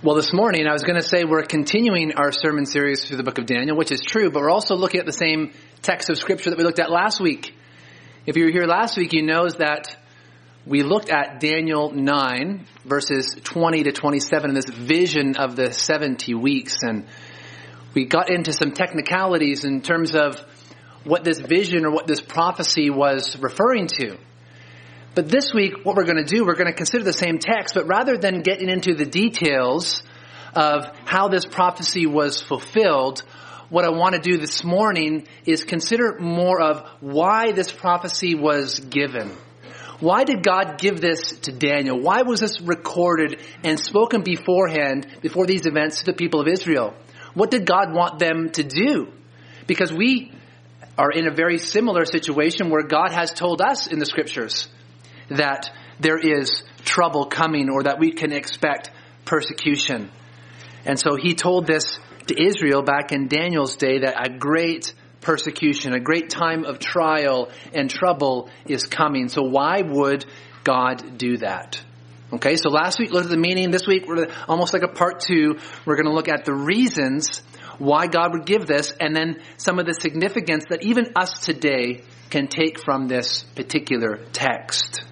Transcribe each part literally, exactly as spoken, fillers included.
Well, this morning I was going to say we're continuing our sermon series through the book of Daniel, which is true, but we're also looking at the same text of scripture that we looked at last week. If you were here last week, you know that we looked at Daniel nine, verses twenty to twenty-seven, and this vision of the seventy weeks. And we got into some technicalities in terms of what this vision or what this prophecy was referring to. But this week, what we're going to do, we're going to consider the same text, but rather than getting into the details of how this prophecy was fulfilled, what I want to do this morning is consider more of why this prophecy was given. Why did God give this to Daniel? Why was this recorded and spoken beforehand, before these events, to the people of Israel? What did God want them to do? Because we are in a very similar situation where God has told us in the scriptures that there is trouble coming, or that we can expect persecution. And so he told this to Israel back in Daniel's day, that a great persecution, a great time of trial and trouble is coming. So why would God do that? Okay, so last week we looked at the meaning. This week we're almost like a part two. We're going to look at the reasons why God would give this, and then some of the significance that even us today can take from this particular text.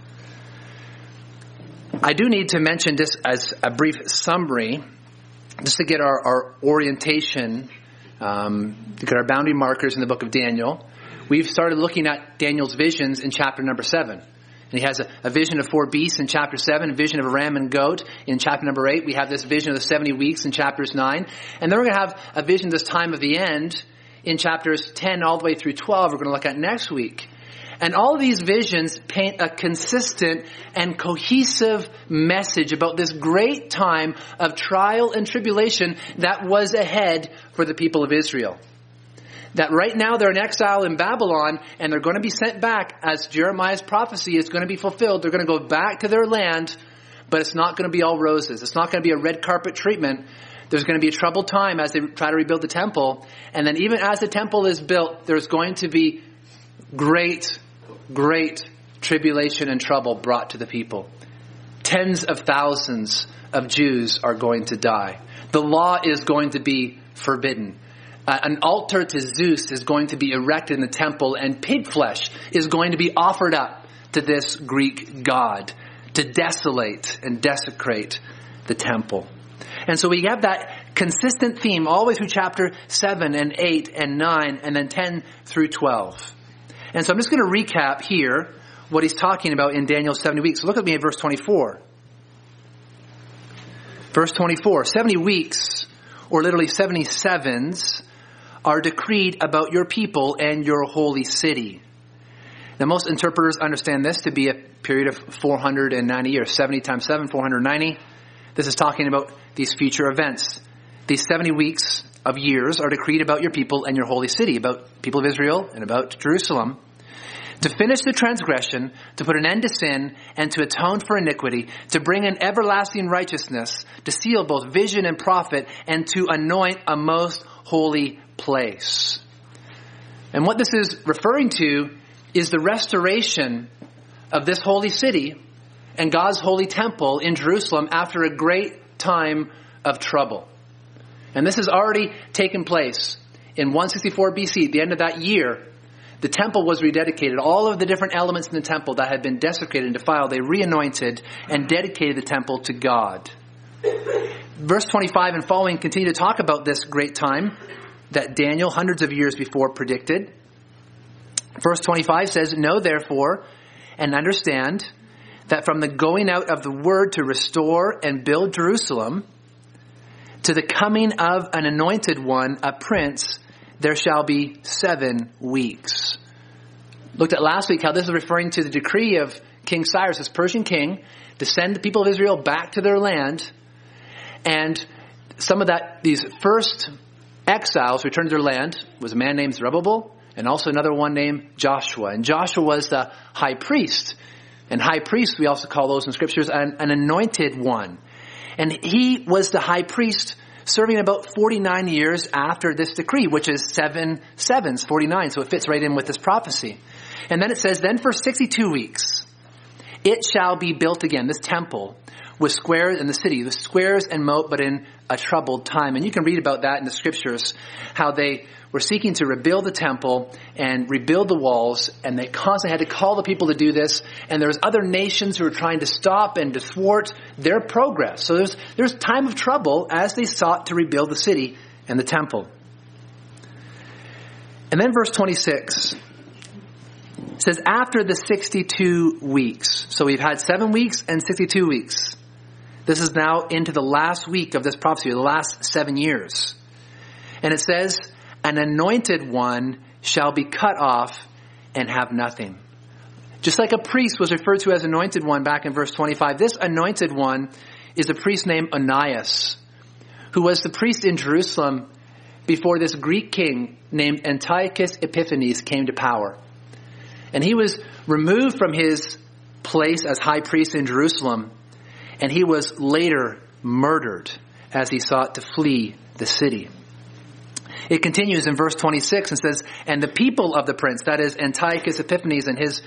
I do need to mention this as a brief summary, just to get our, our orientation, um, to get our boundary markers in the book of Daniel. We've started looking at Daniel's visions in chapter number seven. And he has a, a vision of four beasts in chapter seven, a vision of a ram and goat in chapter number eight. We have this vision of the seventy weeks in chapters nine. And then we're going to have a vision this time of the end in chapters ten all the way through twelve. We're going to look at next week. And all of these visions paint a consistent and cohesive message about this great time of trial and tribulation that was ahead for the people of Israel. That right now they're in exile in Babylon, and they're going to be sent back as Jeremiah's prophecy is going to be fulfilled. They're going to go back to their land, but it's not going to be all roses. It's not going to be a red carpet treatment. There's going to be a troubled time as they try to rebuild the temple. And then even as the temple is built, there's going to be great Great tribulation and trouble brought to the people. Tens of thousands of Jews are going to die. The law is going to be forbidden. Uh, an altar to Zeus is going to be erected in the temple, and pig flesh is going to be offered up to this Greek god to desolate and desecrate the temple. And so we have that consistent theme all the way through chapter seven and eight and nine and then ten through twelve. And so I'm just going to recap here what he's talking about in Daniel's seventy weeks. So look at me at verse twenty-four. Verse twenty-four, seventy weeks, or literally seventy sevens, are decreed about your people and your holy city. Now most interpreters understand this to be a period of four hundred ninety years. seventy times seven, four hundred ninety. This is talking about these future events. These seventy weeks of years are decreed about your people and your holy city, about people of Israel and about Jerusalem, to finish the transgression, to put an end to sin, and to atone for iniquity, to bring in everlasting righteousness, to seal both vision and prophet, and to anoint a most holy place. And what this is referring to is the restoration of this holy city and God's holy temple in Jerusalem after a great time of trouble. And this has already taken place in one sixty-four B C. At the end of that year, the temple was rededicated. All of the different elements in the temple that had been desecrated and defiled, they re-anointed and dedicated the temple to God. Verse twenty-five and following continue to talk about this great time that Daniel, hundreds of years before, predicted. Verse twenty-five says, "Know therefore and understand that from the going out of the word to restore and build Jerusalem, to the coming of an anointed one, a prince, there shall be seven weeks." Looked at last week how this is referring to the decree of King Cyrus, this Persian king, to send the people of Israel back to their land. And some of that, these first exiles returned to their land was a man named Zerubbabel and also another one named Joshua. And Joshua was the high priest. And high priest, we also call those in scriptures an, an anointed one. And he was the high priest serving about forty-nine years after this decree, which is seven sevens, forty-nine. So it fits right in with this prophecy. And then it says, then for sixty-two weeks, it shall be built again, this temple, with squares in the city, with squares and moat, but in a troubled time. And you can read about that in the scriptures, how they were seeking to rebuild the temple and rebuild the walls, and they constantly had to call the people to do this. And there was other nations who were trying to stop and to thwart their progress. So there's there's time of trouble as they sought to rebuild the city and the temple. And then verse twenty-six says, after the sixty-two weeks. So we've had seven weeks and sixty-two weeks. This is now into the last week of this prophecy, the last seven years. And it says, an anointed one shall be cut off and have nothing. Just like a priest was referred to as anointed one back in verse twenty-five, this anointed one is a priest named Onias, who was the priest in Jerusalem before this Greek king named Antiochus Epiphanes came to power. And he was removed from his place as high priest in Jerusalem, and he was later murdered as he sought to flee the city. It continues in verse twenty-six and says, and the people of the prince, that is Antiochus Epiphanes and his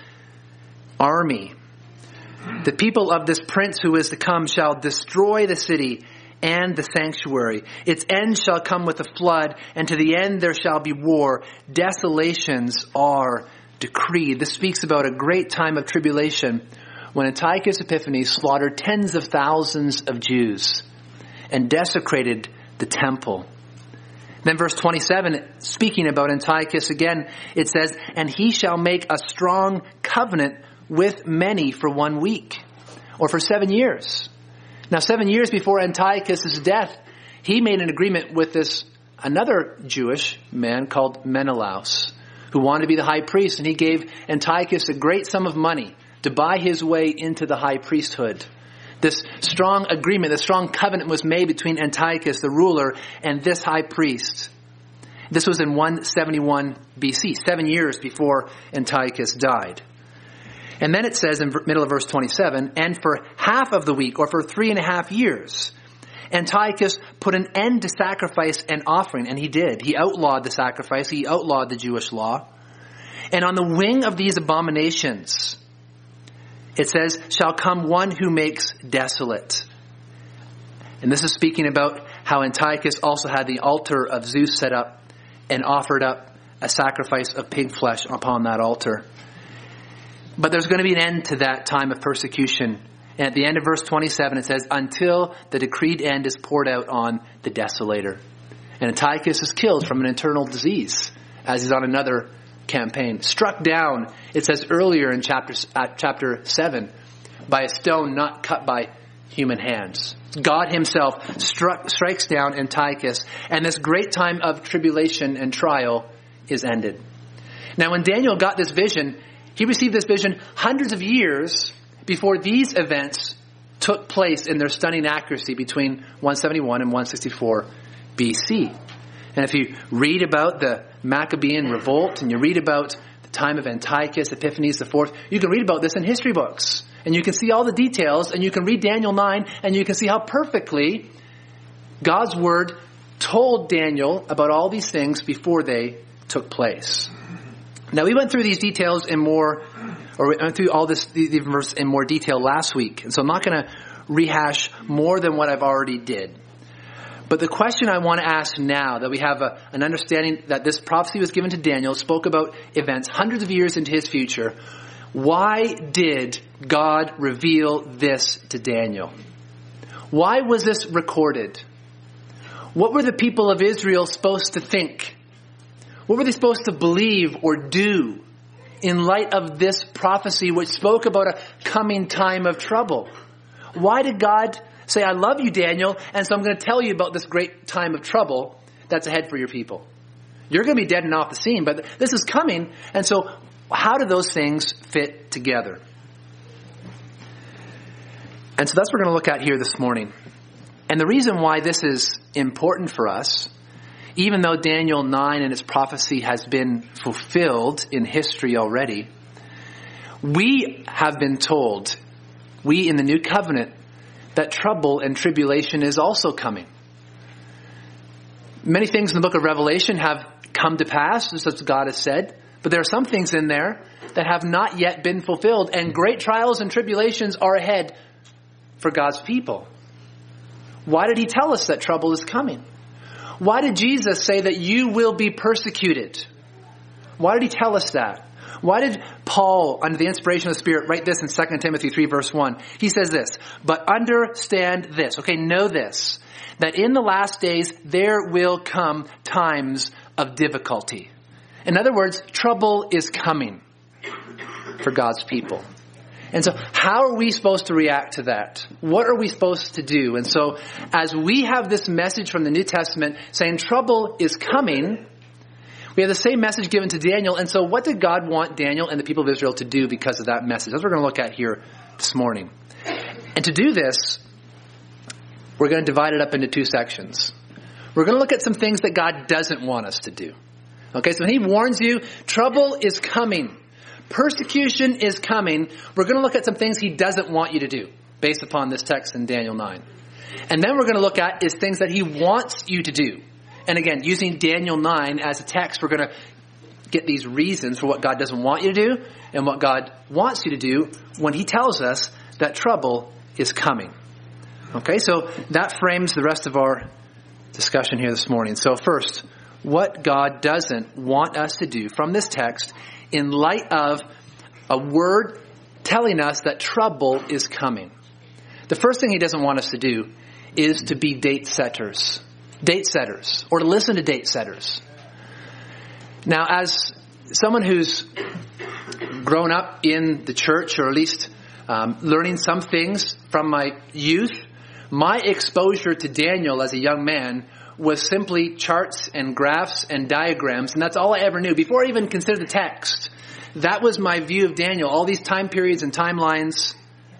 army, the people of this prince who is to come shall destroy the city and the sanctuary. Its end shall come with a flood, and to the end there shall be war. Desolations are decreed. This speaks about a great time of tribulation when Antiochus Epiphanes slaughtered tens of thousands of Jews and desecrated the temple. Then verse twenty-seven, speaking about Antiochus again, it says, and he shall make a strong covenant with many for one week, or for seven years. Now, seven years before Antiochus' death, he made an agreement with this another Jewish man called Menelaus, who wanted to be the high priest, and he gave Antiochus a great sum of money to buy his way into the high priesthood. This strong agreement, this strong covenant was made between Antiochus, the ruler, and this high priest. This was in one seventy-one B C, seven years before Antiochus died. And then it says in the middle of verse twenty-seven, and for half of the week, or for three and a half years, Antiochus put an end to sacrifice and offering. And he did. He outlawed the sacrifice. He outlawed the Jewish law. And on the wing of these abominations, it says, shall come one who makes desolate. And this is speaking about how Antiochus also had the altar of Zeus set up and offered up a sacrifice of pig flesh upon that altar. But there's going to be an end to that time of persecution. And at the end of verse twenty-seven, it says, until the decreed end is poured out on the desolator. And Antiochus is killed from an internal disease as he's on another campaign. Struck down, it says earlier in chapter, uh, chapter seven, by a stone not cut by human hands. God himself struck, strikes down Antiochus, and this great time of tribulation and trial is ended. Now, when Daniel got this vision, he received this vision hundreds of years before these events took place in their stunning accuracy between one seventy-one and one sixty-four B C. And if you read about the Maccabean revolt and you read about the time of Antiochus Epiphanes the fourth, you can read about this in history books. And you can see all the details, and you can read Daniel nine, and you can see how perfectly God's word told Daniel about all these things before they took place. Now, we went through these details in more, or we went through all this these verse in more detail last week. And so I'm not going to rehash more than what I've already did. But the question I want to ask now, that we have a, an understanding that this prophecy was given to Daniel, spoke about events hundreds of years into his future. Why did God reveal this to Daniel? Why was this recorded? What were the people of Israel supposed to think? What were they supposed to believe or do in light of this prophecy which spoke about a coming time of trouble? Why did God say, I love you, Daniel, and so I'm going to tell you about this great time of trouble that's ahead for your people? You're going to be dead and off the scene, but this is coming. And so how do those things fit together? And so that's what we're going to look at here this morning. And the reason why this is important for us, even though Daniel nine and its prophecy has been fulfilled in history already, we have been told, we in the new covenant, that trouble and tribulation is also coming. Many things in the book of Revelation have come to pass, just as God has said, but there are some things in there that have not yet been fulfilled, and great trials and tribulations are ahead for God's people? Why did he tell us that trouble is coming? Why did Jesus say that you will be persecuted? Why did he tell us that? Why did Paul, under the inspiration of the Spirit, write this in Second Timothy three verse one? He says this, but understand this, okay, know this, that in the last days there will come times of difficulty. In other words, trouble is coming for God's people. And so how are we supposed to react to that? What are we supposed to do? And so as we have this message from the New Testament saying trouble is coming, we have the same message given to Daniel. And so what did God want Daniel and the people of Israel to do because of that message? That's what we're going to look at here this morning. And to do this, we're going to divide it up into two sections. We're going to look at some things that God doesn't want us to do. Okay, so when he warns you, trouble is coming. Persecution is coming. We're going to look at some things he doesn't want you to do based upon this text in Daniel nine. And then we're going to look at is things that he wants you to do. And again, using Daniel nine as a text, we're going to get these reasons for what God doesn't want you to do and what God wants you to do when he tells us that trouble is coming. Okay, so that frames the rest of our discussion here this morning. So first, what God doesn't want us to do from this text in light of a word telling us that trouble is coming. The first thing he doesn't want us to do is to be date setters. Date setters, or to listen to date setters. Now, as someone who's grown up in the church, or at least um, learning some things from my youth, my exposure to Daniel as a young man was simply charts and graphs and diagrams, and that's all I ever knew. Before I even considered the text, that was my view of Daniel. All these time periods and timelines,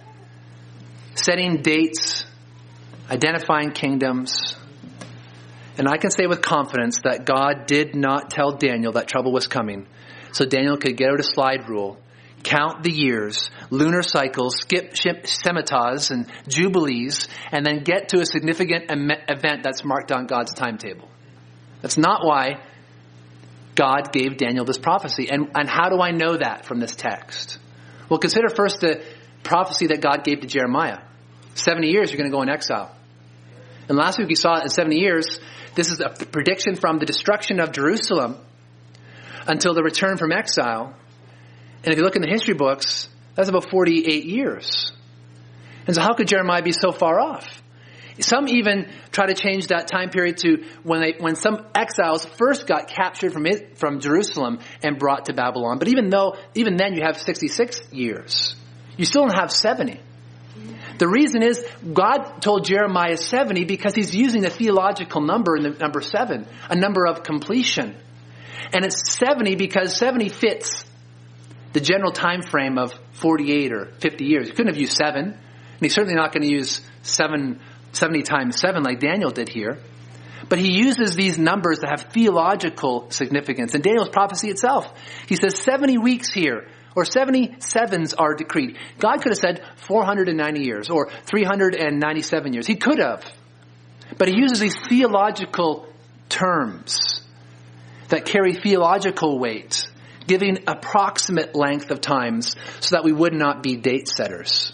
setting dates, identifying kingdoms. And I can say with confidence that God did not tell Daniel that trouble was coming, so Daniel could get out a slide rule, count the years, lunar cycles, skip Shemitahs and Jubilees, and then get to a significant event that's marked on God's timetable. That's not why God gave Daniel this prophecy. And, and how do I know that from this text? Well, consider first the prophecy that God gave to Jeremiah. seventy years you're going to go in exile. And last week we saw in seventy years, this is a prediction from the destruction of Jerusalem until the return from exile. And if you look in the history books, that's about forty-eight years. And so how could Jeremiah be so far off? Some even try to change that time period to when they, when some exiles first got captured from it, from Jerusalem and brought to Babylon. But even though, even then you have sixty-six years. You still don't have seventy. The reason is God told Jeremiah seventy because he's using a theological number in the number seven, a number of completion. And it's seventy because seventy fits the general time frame of forty-eight or fifty years. He couldn't have used seven. And he's certainly not going to use seven, seventy times seven like Daniel did here. But he uses these numbers that have theological significance. In Daniel's prophecy itself, he says seventy weeks here, or seventy sevens are decreed. God could have said four hundred ninety years or three hundred ninety-seven years. He could have. But he uses these theological terms that carry theological weight, giving approximate length of times so that we would not be date setters.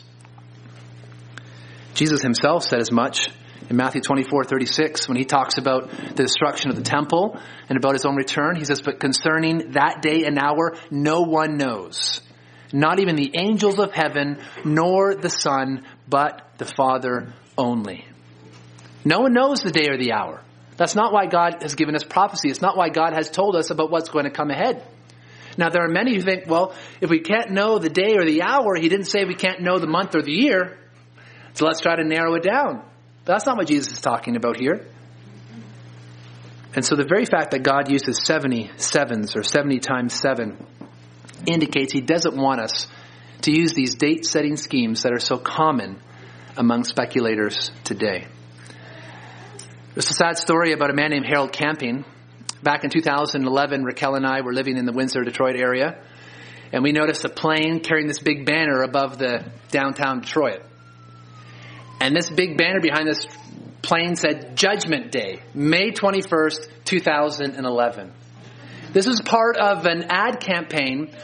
Jesus himself said as much in Matthew twenty-four thirty-six when he talks about the destruction of the temple and about his own return. He says, but concerning that day and hour, no one knows, not even the angels of heaven, nor the Son, but the Father only. No one knows the day or the hour. That's not why God has given us prophecy. It's not why God has told us about what's going to come ahead. Now, there are many who think, well, if we can't know the day or the hour, he didn't say we can't know the month or the year. So let's try to narrow it down. But that's not what Jesus is talking about here. And so the very fact that God uses seventy sevens or seventy times seven indicates he doesn't want us to use these date-setting schemes that are so common among speculators today. There's a sad story about a man named Harold Camping. Back in two thousand eleven, Raquel and I were living in the Windsor, Detroit area, and we noticed a plane carrying this big banner above the downtown Detroit. And this big banner behind this plane said Judgment Day, May twenty-first, two thousand eleven. This was part of an ad campaign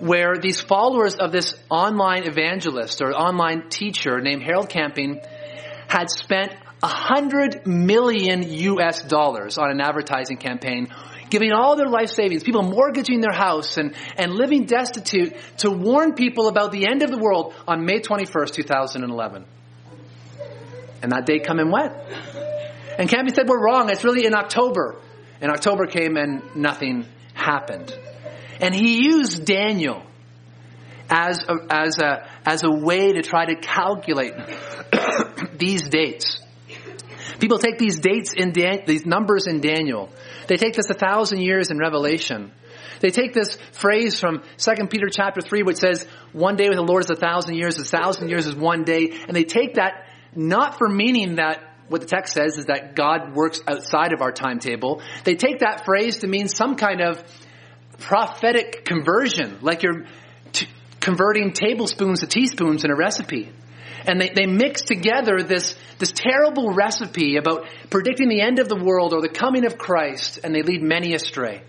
where these followers of this online evangelist or online teacher named Harold Camping had spent a hundred million U S dollars on an advertising campaign, giving all their life savings, people mortgaging their house and, and living destitute to warn people about the end of the world on May twenty-first, two thousand eleven. And that day come and went. And Camping said, we're wrong. It's really in October. And October came and nothing happened. And he used Daniel as a, as a, as a way to try to calculate these dates. People take these dates in Dan- these numbers in Daniel. They take this a thousand years in Revelation. They take this phrase from Second Peter chapter three, which says, one day with the Lord is a thousand years, a thousand years is one day. And they take that not for meaning that what the text says is that God works outside of our timetable. They take that phrase to mean some kind of prophetic conversion, like you're t- converting tablespoons to teaspoons in a recipe. And they, they mix together this, this terrible recipe about predicting the end of the world or the coming of Christ, and they lead many astray.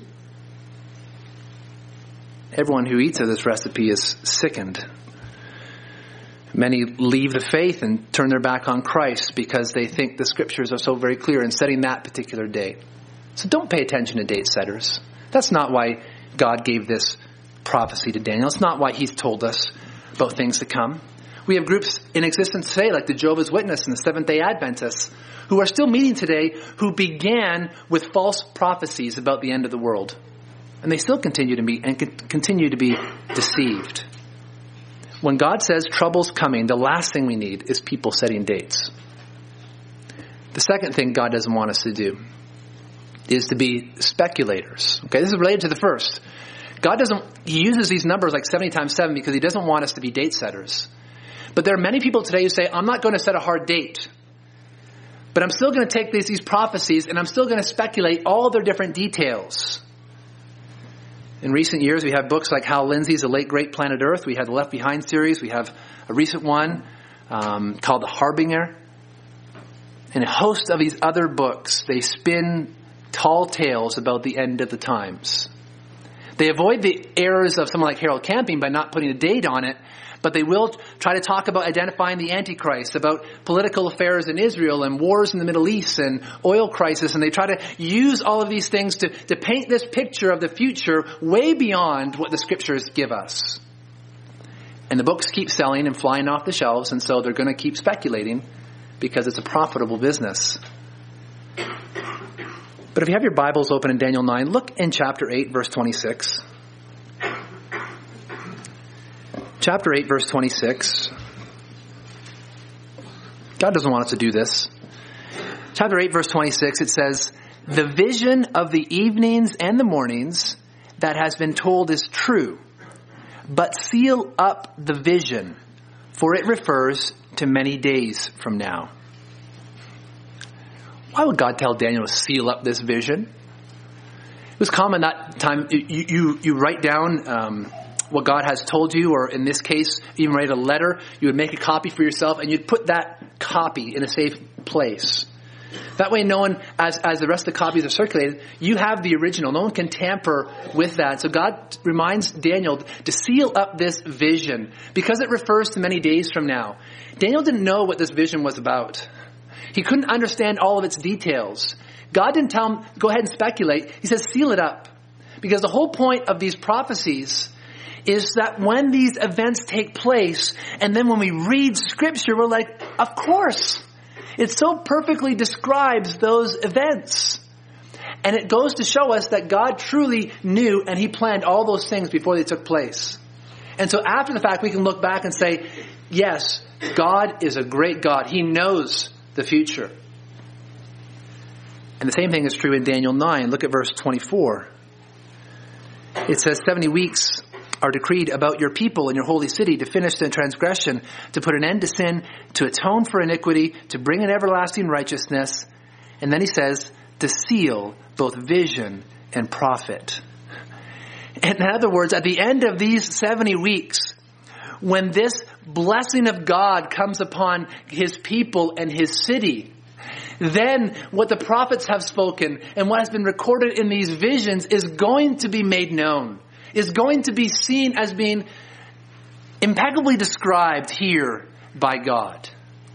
Everyone who eats of this recipe is sickened. Many leave the faith and turn their back on Christ because they think the scriptures are so very clear in setting that particular date. So don't pay attention to date setters. That's not why God gave this prophecy to Daniel. It's not why he's told us about things to come. We have groups in existence today like the Jehovah's Witness and the Seventh-day Adventists who are still meeting today who began with false prophecies about the end of the world. And they still continue to meet and continue to be deceived. When God says trouble's coming, the last thing we need is people setting dates. The second thing God doesn't want us to do is to be speculators. Okay, this is related to the first. God doesn't, he uses these numbers like seventy times seven because he doesn't want us to be date setters. But there are many people today who say, I'm not going to set a hard date. But I'm still going to take these, these prophecies and I'm still going to speculate all their different details. In recent years, we have books like Hal Lindsey's The Late Great Planet Earth. We have the Left Behind series. We have a recent one um, called The Harbinger. And a host of these other books, they spin tall tales about the end of the times. They avoid the errors of someone like Harold Camping by not putting a date on it, but they will try to talk about identifying the Antichrist, about political affairs in Israel and wars in the Middle East and oil crisis. And they try to use all of these things to, to paint this picture of the future way beyond what the scriptures give us. And the books keep selling and flying off the shelves, and so they're going to keep speculating because it's a profitable business. But if you have your Bibles open in Daniel nine, look in chapter eight, verse twenty-six. Chapter eight, verse twenty-six. God doesn't want us to do this. Chapter eight, verse twenty-six, it says, the vision of the evenings and the mornings that has been told is true, but seal up the vision, for it refers to many days from now. Why would God tell Daniel to seal up this vision? It was common that time, you, you, you write down um, what God has told you, or in this case, even write a letter. You would make a copy for yourself, and you'd put that copy in a safe place. That way, no one, as, as the rest of the copies are circulated, you have the original. No one can tamper with that. So God reminds Daniel to seal up this vision because it refers to many days from now. Daniel didn't know what this vision was about. He couldn't understand all of its details. God didn't tell him, go ahead and speculate. He says, seal it up. Because the whole point of these prophecies is that when these events take place, and then when we read scripture, we're like, of course. It so perfectly describes those events. And it goes to show us that God truly knew and he planned all those things before they took place. And so after the fact, we can look back and say, yes, God is a great God. He knows the future. And the same thing is true in Daniel nine. Look at verse twenty-four. It says, seventy weeks are decreed about your people and your holy city to finish the transgression, to put an end to sin, to atone for iniquity, to bring an everlasting righteousness. And then he says, to seal both vision and prophet. In other words, at the end of these seventy weeks, when this blessing of God comes upon his people and his city, then what the prophets have spoken and what has been recorded in these visions is going to be made known. is going to be seen as being impeccably described here by God.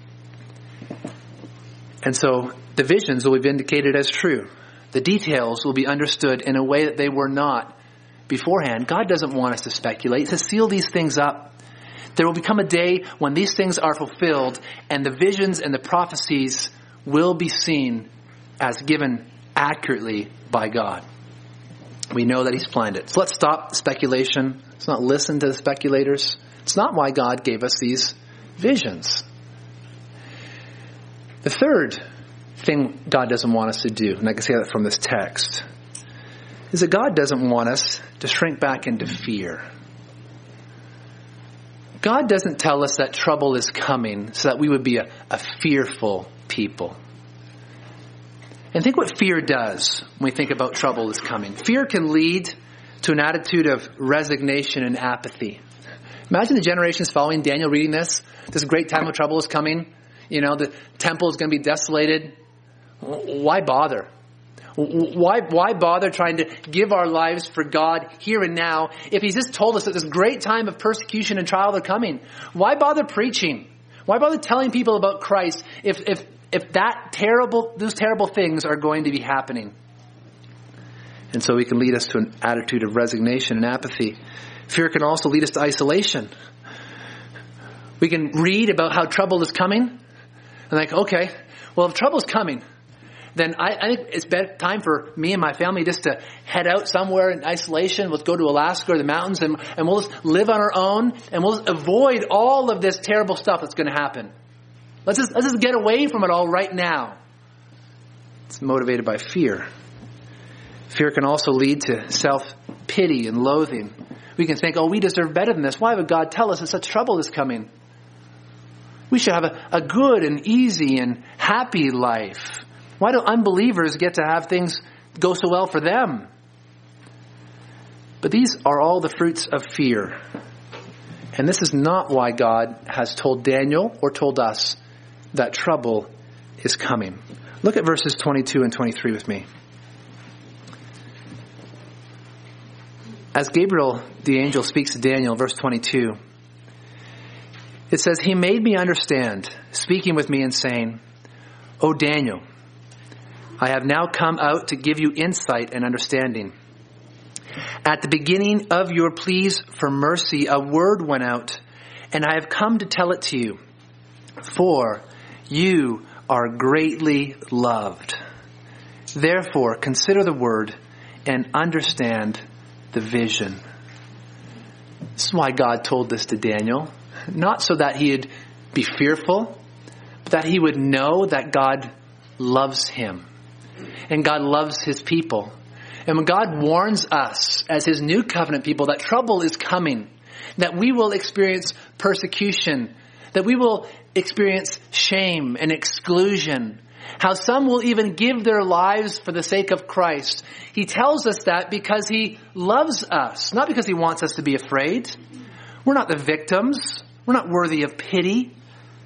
And so the visions will be vindicated as true. The details will be understood in a way that they were not beforehand. God doesn't want us to speculate, to seal these things up. There will become a day when these things are fulfilled and the visions and the prophecies will be seen as given accurately by God. We know that he's planned it. So let's stop speculation. Let's not listen to the speculators. It's not why God gave us these visions. The third thing God doesn't want us to do, and I can see that from this text, is that God doesn't want us to shrink back into fear. God doesn't tell us that trouble is coming so that we would be a, a fearful people. And think what fear does when we think about trouble is coming. Fear can lead to an attitude of resignation and apathy. Imagine the generations following Daniel reading this. This great time of trouble is coming. You know, the temple is going to be desolated. Why bother? Why, why bother trying to give our lives for God here and now if he's just told us that this great time of persecution and trial are coming? Why bother preaching? Why bother telling people about Christ if, if, if that terrible, those terrible things are going to be happening? And so it can lead us to an attitude of resignation and apathy. Fear can also lead us to isolation. We can read about how trouble is coming and like, okay, well, if trouble's coming, then I, I think it's time for me and my family just to head out somewhere in isolation. Let's go to Alaska or the mountains and, and we'll just live on our own and we'll just avoid all of this terrible stuff that's going to happen. Let's just, let's just get away from it all right now. It's motivated by fear. Fear can also lead to self-pity and loathing. We can think, oh, we deserve better than this. Why would God tell us that such trouble is coming? We should have a, a good and easy and happy life. Why do unbelievers get to have things go so well for them? But these are all the fruits of fear. And this is not why God has told Daniel or told us that trouble is coming. Look at verses twenty-two and twenty-three with me. As Gabriel, the angel, speaks to Daniel, verse twenty-two, it says, he made me understand, speaking with me and saying, O Daniel, I have now come out to give you insight and understanding. At the beginning of your pleas for mercy, a word went out, and I have come to tell it to you, for you are greatly loved. Therefore, consider the word and understand the vision. This is why God told this to Daniel. Not so that he'd be fearful, but that he would know that God loves him. And God loves his people. And when God warns us as his new covenant people that trouble is coming, that we will experience persecution, that we will experience shame and exclusion, how some will even give their lives for the sake of Christ. He tells us that because he loves us, not because he wants us to be afraid. We're not the victims. We're not worthy of pity.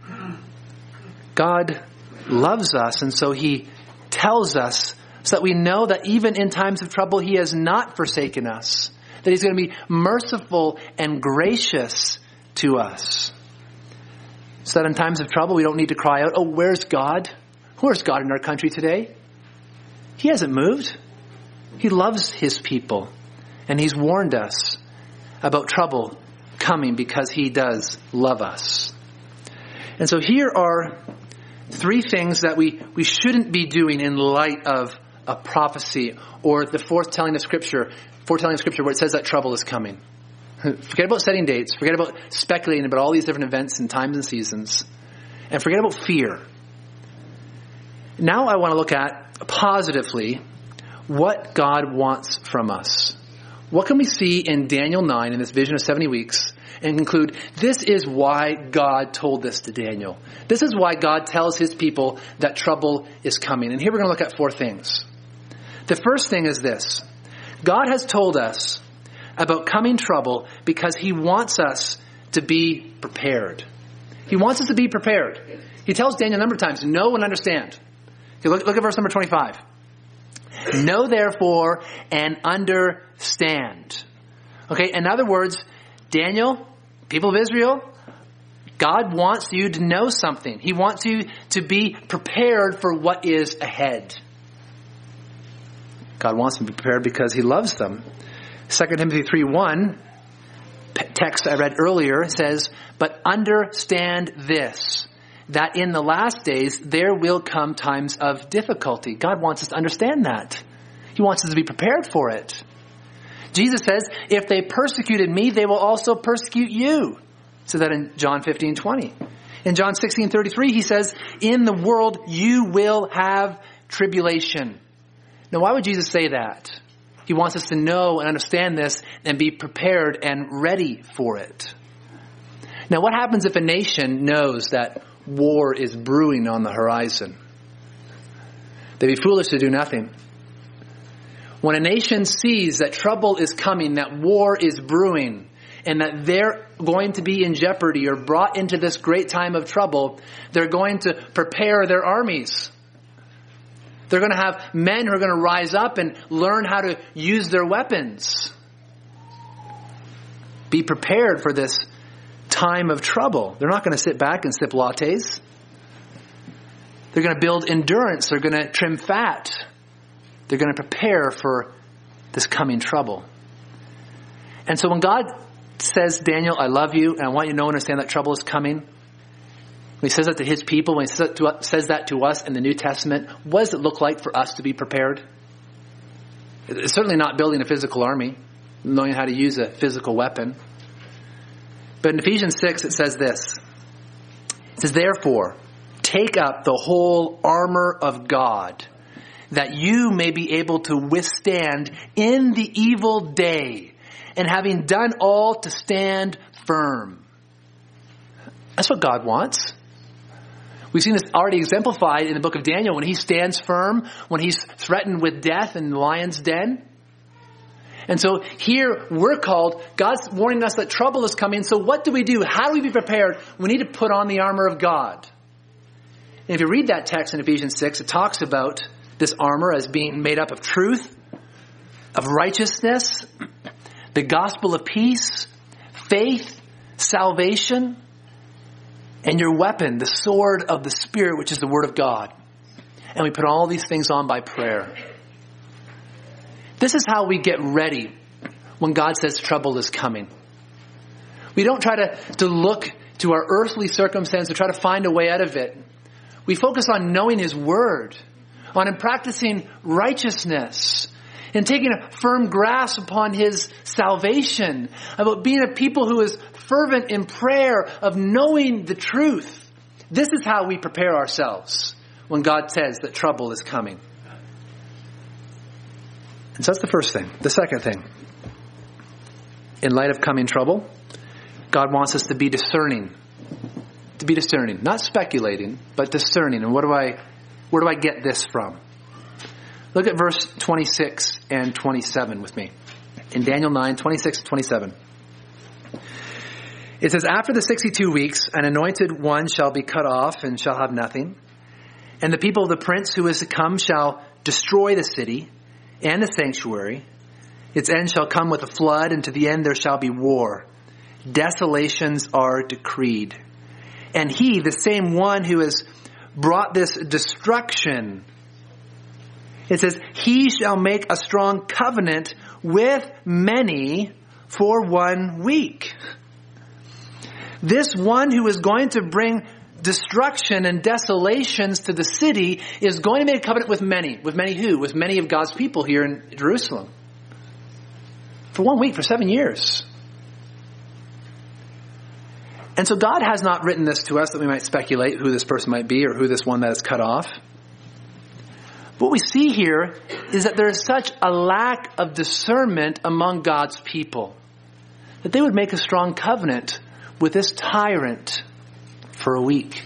God loves us, and so he tells us so that we know that even in times of trouble, he has not forsaken us, that he's going to be merciful and gracious to us. So that in times of trouble, we don't need to cry out, oh, where's God? Where's God in our country today? He hasn't moved. He loves his people, and he's warned us about trouble coming because he does love us. And so here are three things that we, we shouldn't be doing in light of a prophecy or the foretelling of Scripture, foretelling of Scripture where it says that trouble is coming. Forget about setting dates. Forget about speculating about all these different events and times and seasons. And forget about fear. Now I want to look at, positively, what God wants from us. What can we see in Daniel nine, in this vision of seventy weeks, and conclude, this is why God told this to Daniel. This is why God tells his people that trouble is coming. And here we're going to look at four things. The first thing is this. God has told us about coming trouble because he wants us to be prepared. He wants us to be prepared. He tells Daniel a number of times, know and understand. Okay, look, look at verse number twenty-five. Know therefore and understand. Okay, in other words, Daniel, people of Israel, God wants you to know something. He wants you to be prepared for what is ahead. God wants them to be prepared because he loves them. Second Timothy three one, text I read earlier, says, but understand this, that in the last days there will come times of difficulty. God wants us to understand that. He wants us to be prepared for it. Jesus says, if they persecuted me, they will also persecute you. So that in John fifteen twenty. In John sixteen thirty-three, he says, in the world you will have tribulation. Now, why would Jesus say that? He wants us to know and understand this and be prepared and ready for it. Now, what happens if a nation knows that war is brewing on the horizon? They'd be foolish to do nothing. When a nation sees that trouble is coming, that war is brewing, and that they're going to be in jeopardy or brought into this great time of trouble, they're going to prepare their armies. They're going to have men who are going to rise up and learn how to use their weapons. Be prepared for this time of trouble. They're not going to sit back and sip lattes. They're going to build endurance. They're going to trim fat. They're going to prepare for this coming trouble. And so when God says, Daniel, I love you, and I want you to know and understand that trouble is coming, when he says that to his people, when he says that, to, says that to us in the New Testament, what does it look like for us to be prepared? It's certainly not building a physical army, knowing how to use a physical weapon. But in Ephesians six, it says this. It says, therefore, take up the whole armor of God, that you may be able to withstand in the evil day, and having done all, to stand firm. That's what God wants. We've seen this already exemplified in the book of Daniel when he stands firm, when he's threatened with death in the lion's den. And so here we're called, God's warning us that trouble is coming. So what do we do? How do we be prepared? We need to put on the armor of God. And if you read that text in Ephesians six, it talks about this armor as being made up of truth, of righteousness, the gospel of peace, faith, salvation, and your weapon, the sword of the Spirit, which is the Word of God. And we put all these things on by prayer. This is how we get ready when God says trouble is coming. We don't try to, to look to our earthly circumstance to try to find a way out of it. We focus on knowing His Word, on practicing righteousness, and taking a firm grasp upon His salvation, about being a people who is fervent in prayer, of knowing the truth. This is how we prepare ourselves when God says that trouble is coming. And so that's the first thing. The second thing, in light of coming trouble, God wants us to be discerning. To be discerning. Not speculating, but discerning. And what do I, where do I get this from? Look at verse twenty-six and twenty-seven with me. In Daniel nine, twenty-six and twenty-seven. It says, after the sixty-two weeks, an anointed one shall be cut off and shall have nothing. And the people of the prince who is to come shall destroy the city and the sanctuary. Its end shall come with a flood, and to the end there shall be war. Desolations are decreed. And he, the same one who has brought this destruction, it says, he shall make a strong covenant with many for one week. This one who is going to bring destruction and desolations to the city is going to make a covenant with many. With many who? With many of God's people here in Jerusalem. For one week, for seven years. And so God has not written this to us that we might speculate who this person might be or who this one that is cut off. What we see here is that there is such a lack of discernment among God's people that they would make a strong covenant with this tyrant for a week.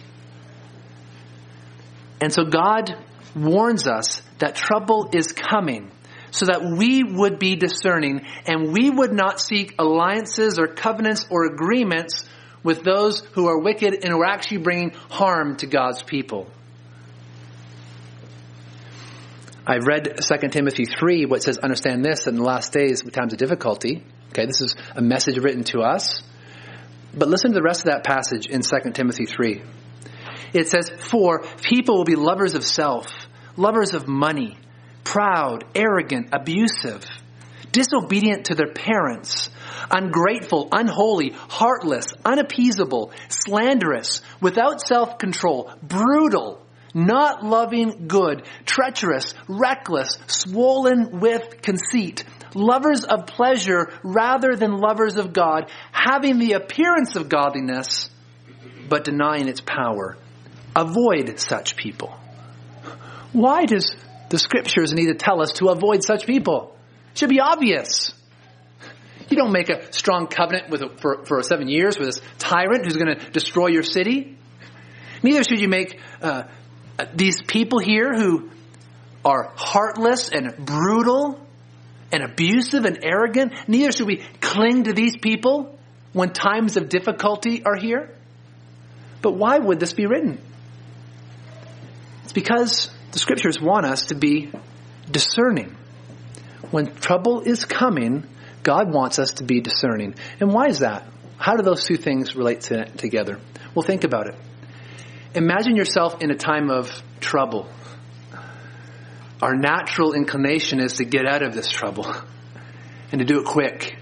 And so God warns us that trouble is coming so that we would be discerning and we would not seek alliances or covenants or agreements with those who are wicked and who are actually bringing harm to God's people. I've read Second Timothy three, what says, understand this, in the last days, with times of difficulty. Okay, this is a message written to us. But listen to the rest of that passage in Second Timothy three. It says, for people will be lovers of self, lovers of money, proud, arrogant, abusive, disobedient to their parents, ungrateful, unholy, heartless, unappeasable, slanderous, without self-control, brutal, not loving good, treacherous, reckless, swollen with conceit, lovers of pleasure rather than lovers of God, having the appearance of godliness, but denying its power. Avoid such people. Why does the scriptures need to tell us to avoid such people? It should be obvious. You don't make a strong covenant with a, for, for seven years with this tyrant who's going to destroy your city. Neither should you make uh, these people here who are heartless and brutal and abusive and arrogant. Neither should we cling to these people when times of difficulty are here. But why would this be written? It's because the scriptures want us to be discerning. When trouble is coming, God wants us to be discerning. And why is that? How do those two things relate to, together? Well, think about it. Imagine yourself in a time of trouble. Our natural inclination is to get out of this trouble and to do it quick.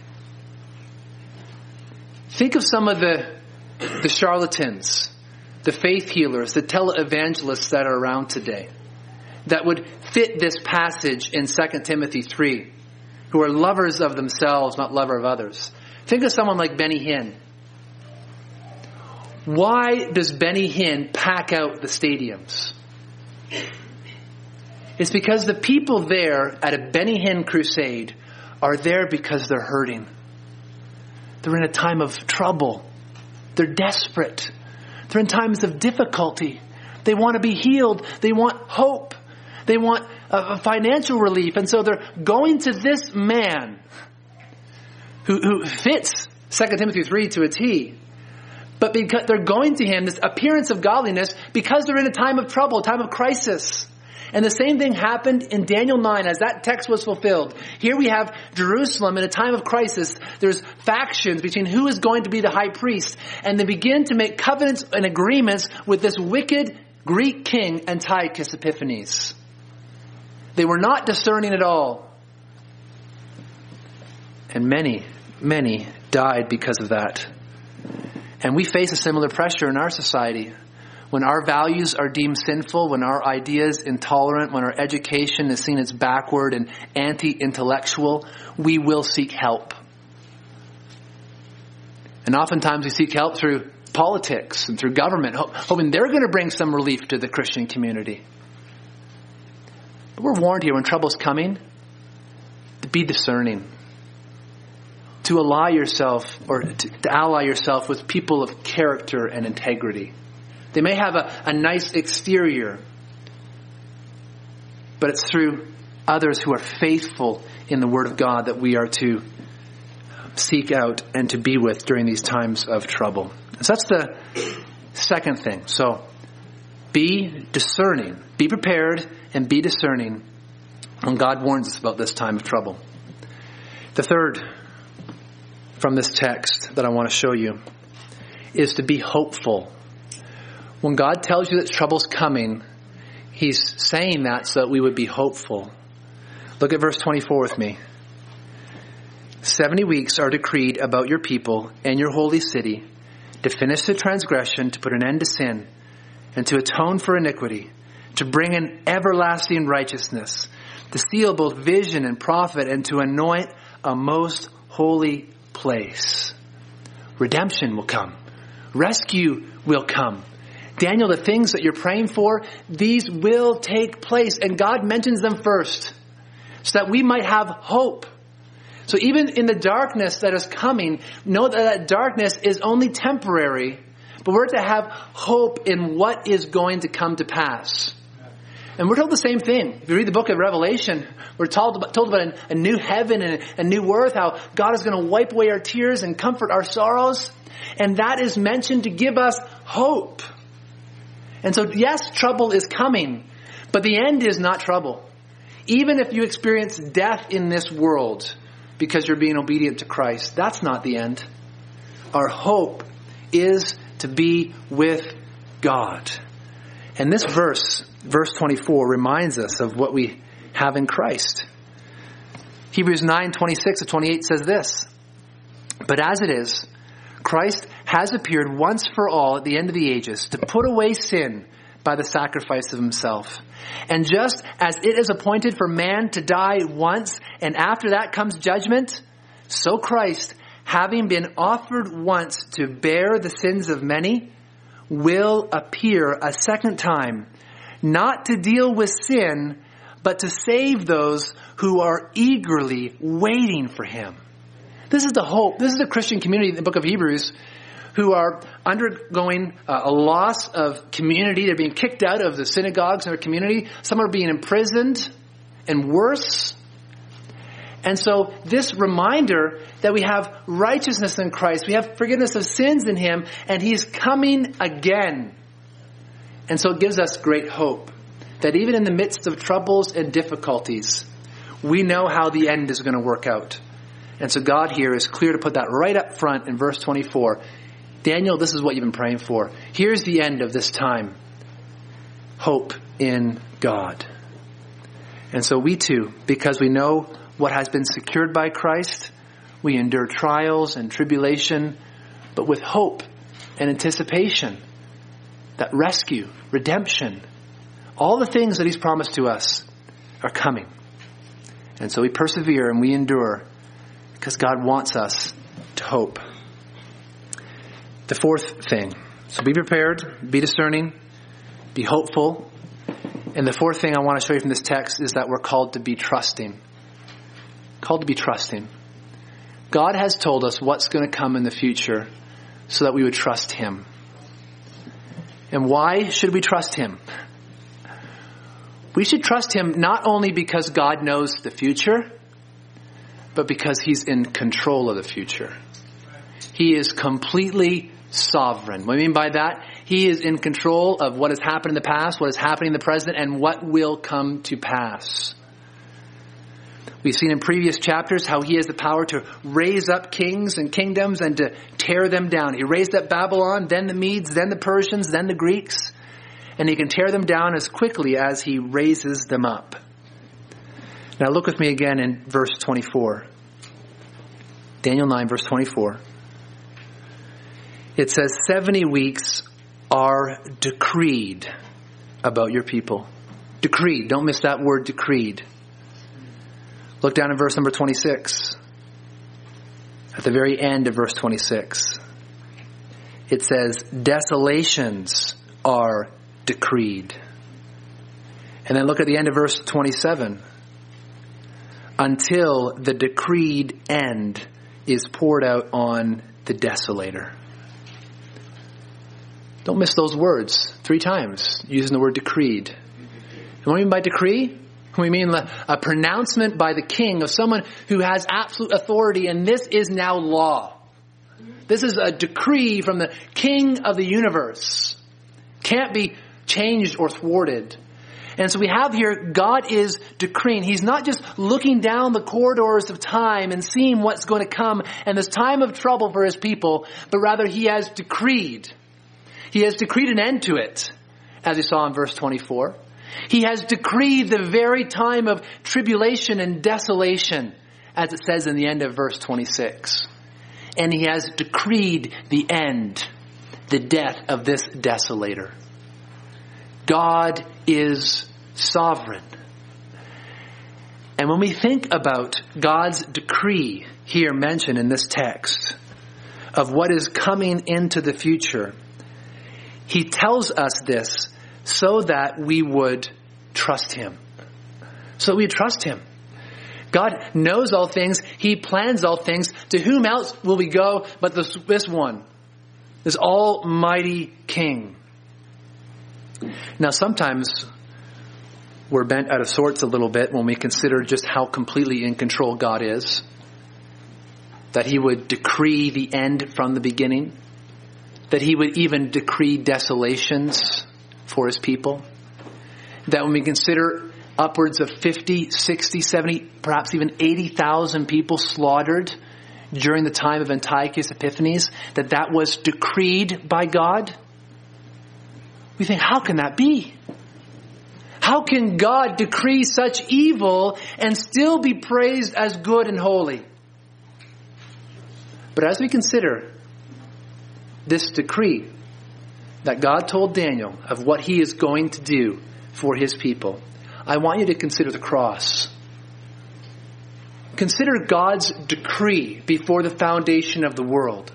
Think of some of the, the charlatans, the faith healers, the televangelists that are around today that would fit this passage in Second Timothy three, who are lovers of themselves, not lover of others. Think of someone like Benny Hinn. Why does Benny Hinn pack out the stadiums? It's because the people there at a Benny Hinn crusade are there because they're hurting. They're in a time of trouble. They're desperate. They're in times of difficulty. They want to be healed. They want hope. They want a financial relief. And so they're going to this man who, who fits Second Timothy three to a T. But because they're going to him, this appearance of godliness, because they're in a time of trouble, a time of crisis. And the same thing happened in Daniel nine as that text was fulfilled. Here we have Jerusalem in a time of crisis. There's factions between who is going to be the high priest. And they begin to make covenants and agreements with this wicked Greek king, Antiochus Epiphanes. They were not discerning at all. And many, many died because of that. And we face a similar pressure in our society. When our values are deemed sinful, when our ideas intolerant, when our education is seen as backward and anti-intellectual, we will seek help. And oftentimes we seek help through politics and through government, hoping they're going to bring some relief to the Christian community. But we're warned here when trouble's coming to be discerning. To ally yourself or to, to ally yourself with people of character and integrity. They may have a, a nice exterior, but it's through others who are faithful in the Word of God that we are to seek out and to be with during these times of trouble. So that's the second thing. So be discerning, be prepared, and be discerning when God warns us about this time of trouble. The third from this text that I want to show you is to be hopeful. When God tells you that trouble's coming, He's saying that so that we would be hopeful. Look at verse twenty-four with me. Seventy weeks are decreed about your people and your holy city to finish the transgression, to put an end to sin, and to atone for iniquity, to bring an everlasting righteousness, to seal both vision and prophet, and to anoint a most holy place. Redemption will come. Rescue will come. Daniel, the things that you're praying for, these will take place. And God mentions them first so that we might have hope. So even in the darkness that is coming, know that that darkness is only temporary, but we're to have hope in what is going to come to pass. And we're told the same thing. If you read the book of Revelation, we're told about, told about a, a new heaven and a, a new earth, how God is going to wipe away our tears and comfort our sorrows. And that is mentioned to give us hope. And so, yes, trouble is coming, but the end is not trouble. even if you experience death in this world because you're being obedient to Christ, that's not the end. Our hope is to be with God. And this verse, verse twenty-four, reminds us of what we have in Christ. Hebrews nine, twenty-six to twenty-eight says this, "But as it is, Christ has appeared once for all at the end of the ages to put away sin by the sacrifice of himself. And just as it is appointed for man to die once, and after that comes judgment, so Christ, having been offered once to bear the sins of many, will appear a second time, not to deal with sin, but to save those who are eagerly waiting for him." This is the hope. This is the Christian community in the book of Hebrews who are undergoing uh, a loss of community. They're being kicked out of the synagogues in their community. Some are being imprisoned and worse. And so this reminder that we have righteousness in Christ, we have forgiveness of sins in him, and he's coming again. And so it gives us great hope that even in the midst of troubles and difficulties, we know how the end is going to work out. And so God here is clear to put that right up front in verse twenty-four. Daniel, this is what you've been praying for. Here's the end of this time. Hope in God. And so we too, because we know what has been secured by Christ, we endure trials and tribulation, but with hope and anticipation that rescue, redemption, all the things that he's promised to us are coming. And so we persevere and we endure because God wants us to hope. The fourth thing, so be prepared, be discerning, be hopeful. And the fourth thing I want to show you from this text is that we're called to be trusting. Called to be trusting. God has told us what's going to come in the future so that we would trust him. And why should we trust him? We should trust him not only because God knows the future, but because he's in control of the future. He is completely sovereign. What I mean by that, he is in control of what has happened in the past, what is happening in the present, and what will come to pass. We've seen in previous chapters how he has the power to raise up kings and kingdoms and to tear them down. He raised up Babylon, then the Medes, then the Persians, then the Greeks. And he can tear them down as quickly as he raises them up. Now look with me again in verse twenty-four. Daniel nine, verse twenty-four. It says, seventy weeks are decreed about your people. Decreed. Don't miss that word, decreed. Look down in verse number twenty-six. At the very end of verse twenty-six. It says, desolations are decreed. And then look at the end of verse twenty-seven. Until the decreed end is poured out on the desolator. Don't miss those words. Three times using the word decreed. And what do we mean by decree? We mean a pronouncement by the king of someone who has absolute authority, and this is now law. This is a decree from the king of the universe. Can't be changed or thwarted. And so we have here, God is decreeing. He's not just looking down the corridors of time and seeing what's going to come and this time of trouble for his people, but rather he has decreed. He has decreed an end to it, as we saw in verse twenty-four. He has decreed the very time of tribulation and desolation, as it says in the end of verse twenty-six. And he has decreed the end, the death of this desolator. God is sovereign. And when we think about God's decree here mentioned in this text of what is coming into the future, he tells us this so that we would trust him. So that we trust him. God knows all things. He plans all things. To whom else will we go but this, this one, this almighty king? Now sometimes we're bent out of sorts a little bit when we consider just how completely in control God is. That he would decree the end from the beginning. That he would even decree desolations for his people. That when we consider upwards of fifty, sixty, seventy, perhaps even eighty thousand people slaughtered during the time of Antiochus Epiphanes, that that was decreed by God? We think, how can that be? How can God decree such evil and still be praised as good and holy? But as we consider this decree that God told Daniel of what he is going to do for his people, I want you to consider the cross. Consider God's decree before the foundation of the world.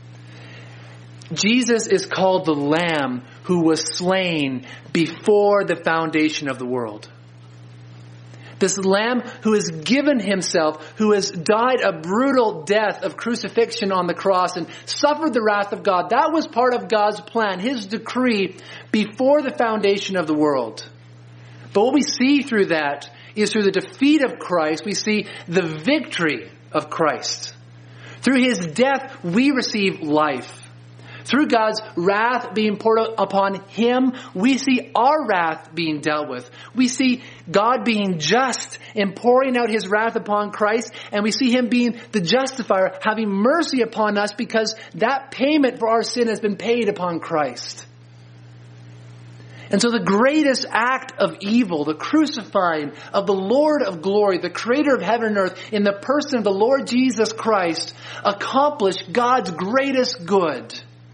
Jesus is called the Lamb who was slain before the foundation of the world. This Lamb who has given himself, who has died a brutal death of crucifixion on the cross and suffered the wrath of God. That was part of God's plan, his decree before the foundation of the world. But what we see through that is through the defeat of Christ, we see the victory of Christ. Through his death, we receive life. Through God's wrath being poured upon him, we see our wrath being dealt with. We see God being just in pouring out his wrath upon Christ, and we see him being the justifier, having mercy upon us because that payment for our sin has been paid upon Christ. And so the greatest act of evil, the crucifying of the Lord of glory, the creator of heaven and earth, in the person of the Lord Jesus Christ, accomplished God's greatest good.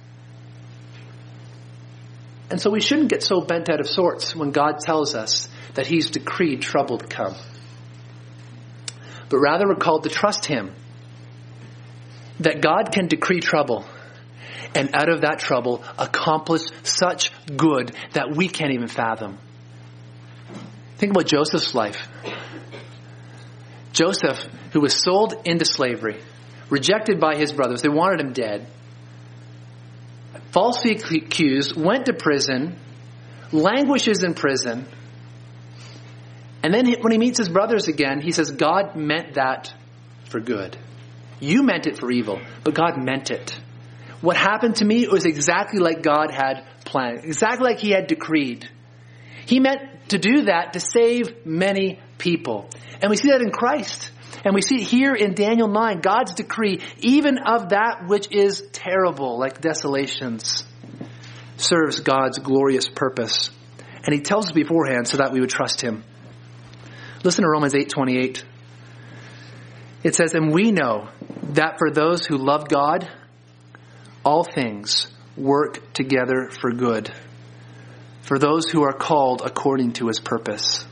And so we shouldn't get so bent out of sorts when God tells us that he's decreed trouble to come. But rather we're called to trust him. That God can decree trouble, and out of that trouble accomplish such good that we can't even fathom. Think about Joseph's life. Joseph, who was sold into slavery, rejected by his brothers, they wanted him dead, falsely accused, went to prison, languishes in prison, and then when he meets his brothers again, he says, God meant that for good. You meant it for evil, but God meant it. What happened to me was exactly like God had planned, exactly like he had decreed. He meant to do that to save many people. And we see that in Christ. And we see it here in Daniel nine, God's decree, even of that which is terrible, like desolations, serves God's glorious purpose. And he tells us beforehand so that we would trust him. Listen to Romans eight twenty-eight. It says, and we know that for those who love God, all things work together for good, for those who are called according to his purpose.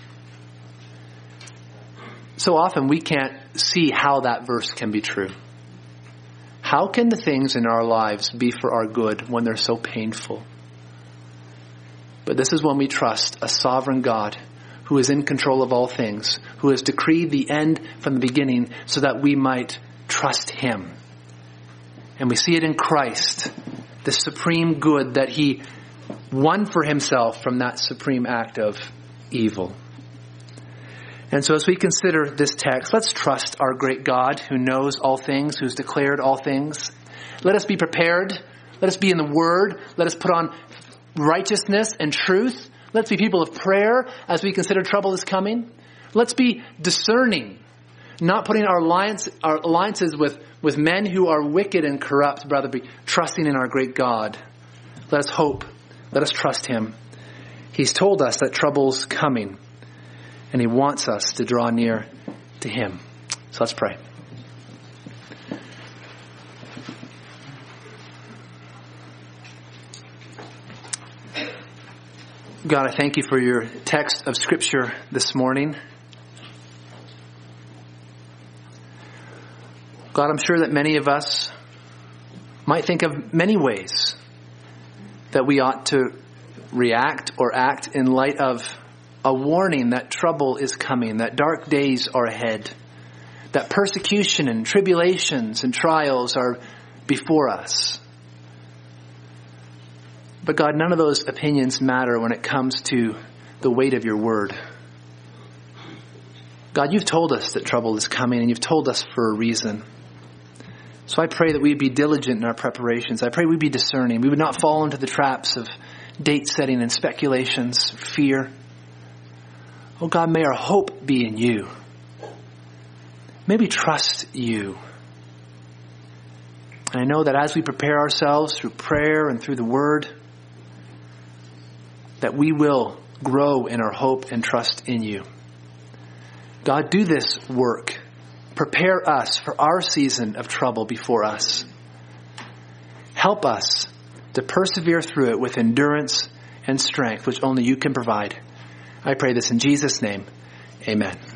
So often we can't see how that verse can be true. How can the things in our lives be for our good when they're so painful? But this is when we trust a sovereign God who is in control of all things, who has decreed the end from the beginning so that we might trust him. And we see it in Christ, the supreme good that he won for himself from that supreme act of evil. And so as we consider this text, let's trust our great God who knows all things, who's declared all things. Let us be prepared. Let us be in the Word. Let us put on righteousness and truth. Let's be people of prayer as we consider trouble is coming. Let's be discerning, not putting our alliance, our alliances with, with men who are wicked and corrupt, but rather be trusting in our great God. Let us hope. Let us trust him. He's told us that trouble's coming, and he wants us to draw near to him. So let's pray. God, I thank you for your text of Scripture this morning. God, I'm sure that many of us might think of many ways that we ought to react or act in light of a warning that trouble is coming, that dark days are ahead, that persecution and tribulations and trials are before us. But God, none of those opinions matter when it comes to the weight of your word. God, you've told us that trouble is coming, and you've told us for a reason. So I pray that we'd be diligent in our preparations. I pray we'd be discerning. We would not fall into the traps of date setting and speculations, fear. Oh God, may our hope be in you. May we trust you. And I know that as we prepare ourselves through prayer and through the word, that we will grow in our hope and trust in you. God, do this work. Prepare us for our season of trouble before us. Help us to persevere through it with endurance and strength, which only you can provide. I pray this in Jesus' name. Amen.